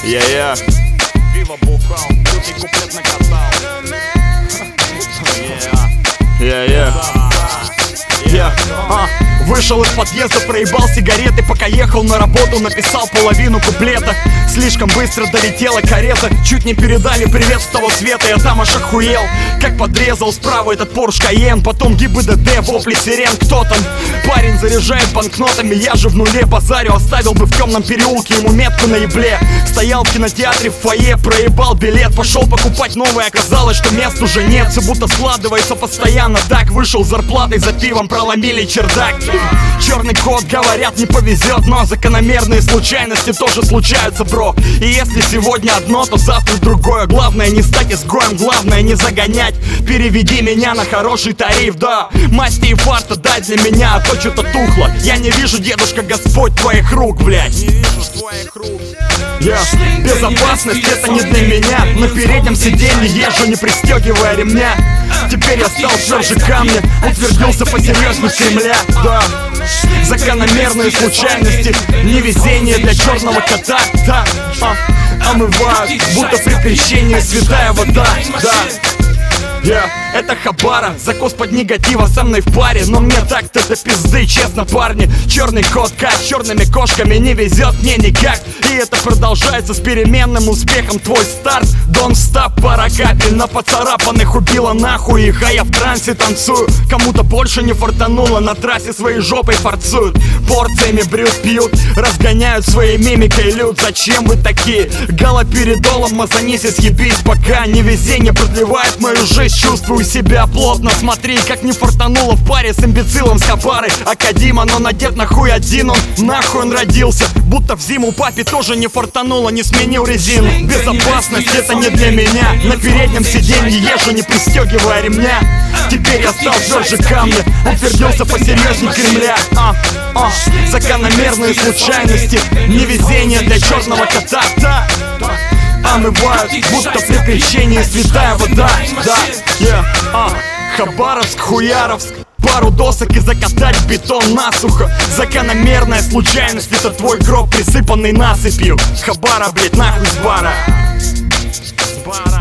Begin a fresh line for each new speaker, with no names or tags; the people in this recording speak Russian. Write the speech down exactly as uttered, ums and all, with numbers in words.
Я-я. Пиво бухал, тут и куплет накатал. Я-я. Я, а, вышел из подъезда, проебал сигареты, пока ехал на работу, написал половину куплета. Слишком быстро долетела карета, чуть не передали привет с того света. Я там аж охуел, как подрезал справа этот Порш Кайен. Потом ГИБДД, вопли сирен, кто там? Парень заряжает банкнотами, я же в нуле базарю. Оставил бы в темном переулке ему метку на ебле. Стоял в кинотеатре в фойе, проебал билет. Пошел покупать новый, оказалось, что мест уже нет. Все будто складывается постоянно так. Вышел с зарплатой за пивом, проломили чердак. Черный кот, говорят, не повезет, но закономерные случайности тоже случаются, бро. И если сегодня одно, то завтра другое. Главное не стать изгоем, главное не загонять. Переведи меня на хороший тариф, да. Масти и фарта дай для меня, а то что-то тухло. Я не вижу, дедушка Господь, твоих рук, блядь. Не вижу твоих рук. Я, безопасность это не для меня. На переднем сиденье езжу, не пристегивая ремня. Теперь я стал тверже камня, утвердился посерьезнее Кремля, да. Закономерные случайности, невезение для черного кота, да. А, омывают, будто при крещении святая вода, да. Yeah. Это Хабара, закос под негатива со мной в паре. Но мне так-то до пизды, честно, парни. Черный кот, как с черными кошками, не везет мне никак. И это продолжается с переменным успехом. Твой старт, don't stop, пара капель на поцарапанных убила нахуй их. А я в трансе танцую, кому-то больше не фартануло. На трассе своей жопой форцуют, порциями брют, пьют, разгоняют своей мимикой люд. Зачем вы такие? Галоперидолом мазанись и съебись, пока невезение продлевает мою жизнь. Чувствую себя плотно, смотри, как не фартануло в паре с имбецилом с Хабары. Акадима, но надет нахуй один он, нахуй он родился. Будто в зиму папе тоже не фартануло, не сменил резину. Безопасность это не для меня. На переднем сиденье езжу, не пристегивая ремня. Теперь я стал тверже камня, утвердился посерьезнее Кремля. а, а, Закономерные случайности, невезение для черного кота, да. Омывают, будто при крещении святая вода, да. Yeah. А, Хабаровск, Хуяровск, пару досок и закатать бетон насухо. Закономерная случайность, это твой гроб, присыпанный насыпью. Хабара, блять, нахуй с бара. С бара.